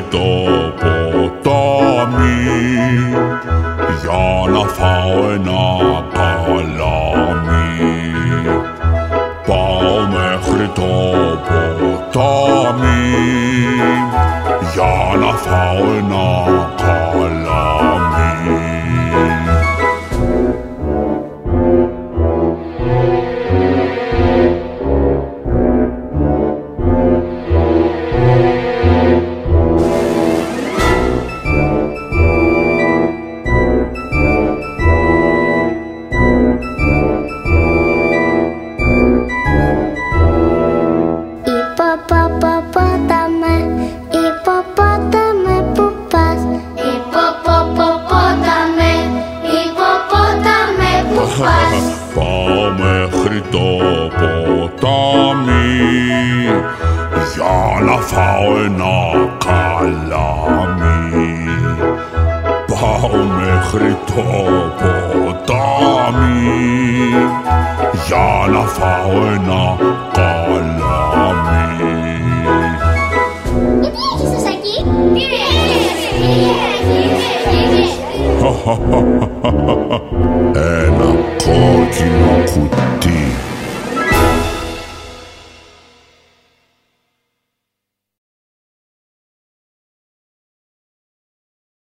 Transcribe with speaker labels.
Speaker 1: το ποτάμι για να φάω ένα καλάμι. Πάω μέχρι το ποτάμι για να φάω ένα καλάμι. Πάω μέχρι το ποτάμι για να φάω ένα καλάμι. Πάω μέχρι το ποτάμι για να φάω ένα καλάμι.
Speaker 2: Γιατί έχεις εκεί? Τι έχεις?